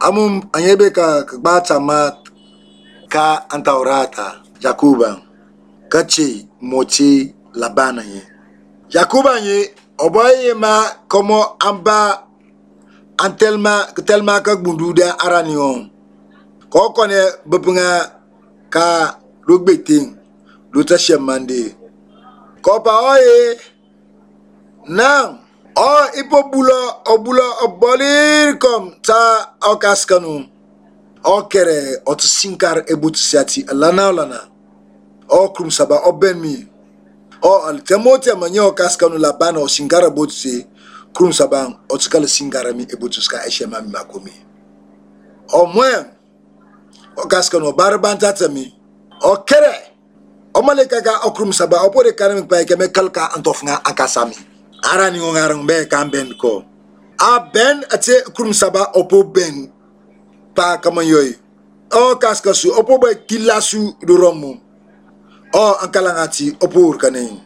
amum anyebe ka bata mat ka antaurata Jakuba kache mochi labana ye Jakuba ye oboye ma como amba telma ka bunduda aranion ko kone bepunga ka rugbeting luta shemande ko pa oye now ipo bulo obolir kom ta okaskanu okere otsinkar ebutsiati lana okrum saba obenmi al temote manyo okaskanu labana osingara botse krum saba otsikal singara mi ebutska eshema mi makomi mwen okaskanu barbanta tami okere omaleka ga okrum saba opore kanami pa keme kalka antofnga akasami arani ngarang be kamben ko ben ate krum saba opo ben pa kamayoy kaskasu opo be kilasu duromu ankalangati opo urkanen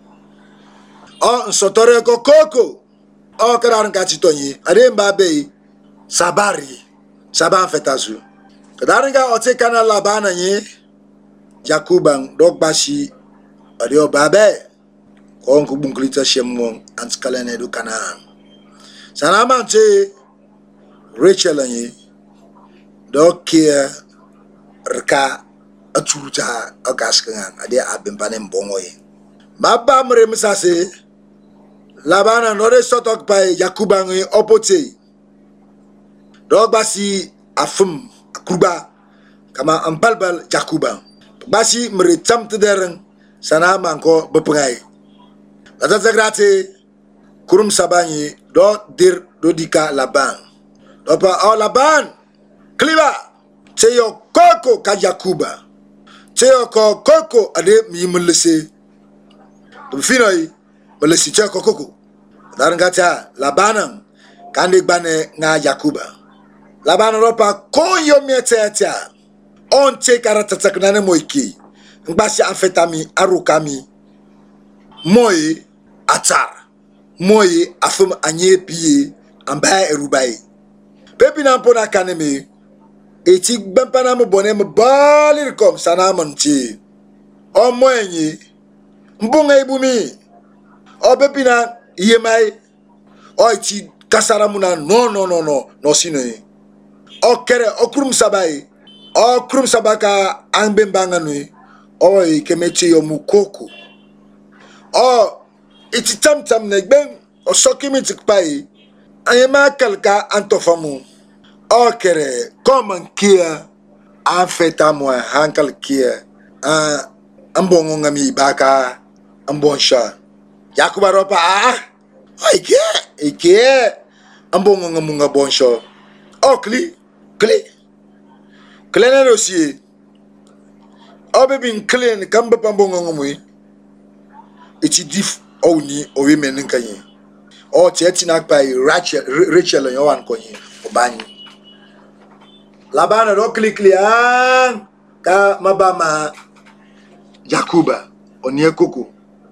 sotore ko koko karan kati tonyi ade mbabe saban fetazu kadaranga ote kana labana nye Jakuban dogbashi ade obabe konku bunklita shemwon antskalene du kanaan sanamante Rachel anye dokia rka atuta akaskan ade abempane mbongoye mabba mre misase labana nore sotok pai Jakuban opote dogbasi afum akuba kama ampalbal Jakuban basi mre tamte dereng sanama ko bepengai Latata grate kurum sabanyi do dika Laban. Dopa Laban kliba teyo koko ka Jakuba. Teyo koko ade mi mulese. Dum finoi mulesi teyo koko. Darangata Labanam kande bane nga Jakuba. Laban ropa konyo mietetia. On te karatataknane moiki. Ngbasi afetami arukami. Moye atar moye afum anye piye ambaye erubai pepi na mpona kaneme eti bempana mo bone mo balir kom sana manti o moyenye mbunga ibumi o pepi na yemai o eti kasara muna no sinoye o kere o krum sabaka angbembanga nui o kemeche yo mukoko iti tam negben o sokimi tikpai ayema kalka antofamu kere koman kia afeta mo hankal kia ambongo ngami baka ambonsha Jakuba ropa ike ambongo ngamunga bonsho kle na dossier bebin kle kamba pambongo ngamui iti dif ni owe menen kanye cheti nak pai Rachel yo wan konye obani Labana do kliklian ka mabama Jakuba onye koko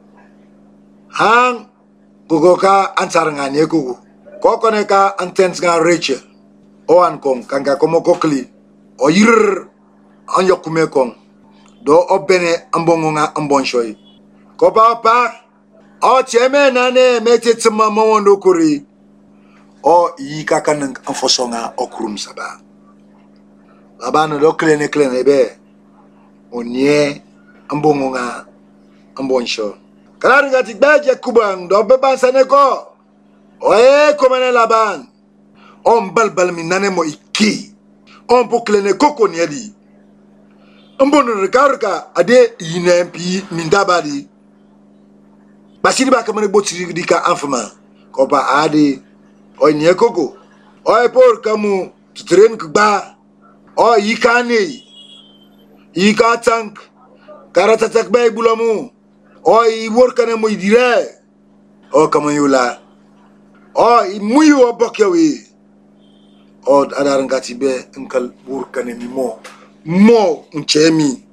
gogoka ansaranga ne koko kokone ka antens nga Rachel owan kon kanga komo kokli oyir anyokume kon do obene ambongonga ambonshoy ko papa cheme nane mete mama wondo kuri yi kakanang anfosonga okrum saba Labana do klene be onye ambongonga ambonsho kala ngati baje kuban do beba saneko komene Laban balbal min nane mo iki poklene koko niadi ambono rekarka ade yinempi mindabadi basiri ba kamane botiri dika anfama ko ba ade nye koko por kamu tren kba yikane yika tank karatatak bay bulamu yi workane mo idire kamayula muyu obokyawe adarangati be nkal workane mi mo nchemi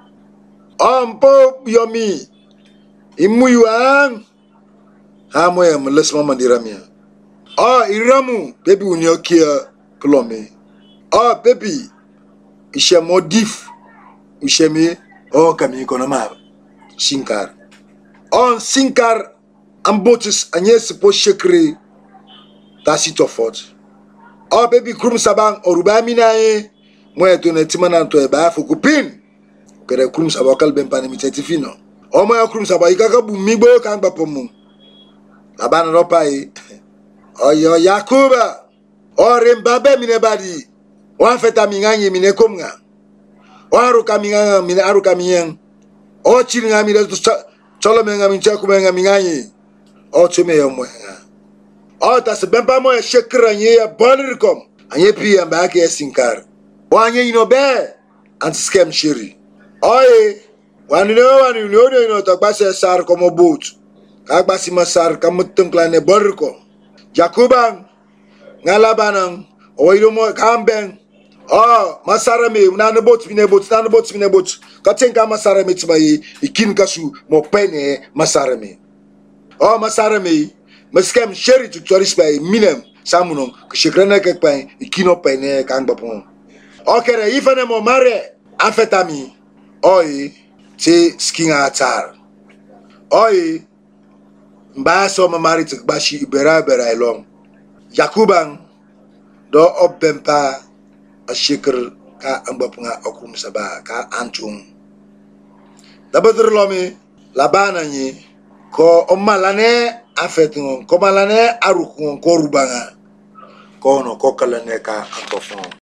mpo yomi imuyuan moya mles mama diramia iramu bebi uniokia klome Oh baby, ishe modif, ishe me, oh kami konoma, sinkar. On sinkar, ambotis anye sipo shekre, tasi tofot. Oh baby krum sabang, oruba minaye, mwe to netimana to eba fukupin. Kere krum sabakal bempane mitetifino. Oh mwe krum sabak, ikaka bumibo kangba pomu. Labana ropai. Oh yo Yakuba. Oh rembabe minebadi. Wan feta minganye mine komnga. O aruka minganga mine aruka miyang. O chiringa mine cholo menga mincha kumenga minganye. O chume yo mwenga. O tas bempa mo shekra nye ya bonrikom. Anye pi amba ake sinkar. Wanye inobe antiskem shiri. Oye wanu no takbase sar komo boot. Kagbasi masar kamutung klane bonrikom. Jakubang ngalabanang oilo mo kambeng. Oh, masarame, nana bot, mine bot. Katenka masarame timaye, ikin kasu, mo pene masarame. Oh, masarame, maskem sheri tu torispa, minem, samunon, kshikrana kekpain, ikino pene kangbapon. Okere, ifane mo mare, amfetami. Oi, te skinga atar. Oi, mbaso mamari tukbashi ibera ilong. Yakubang, do obempa. Ashikr ka ambapunga okum saba ka antung dabadur lomi labana ni ko omalane afetungon ko malane arukun ko rubanga ko no ko kalane ka antofon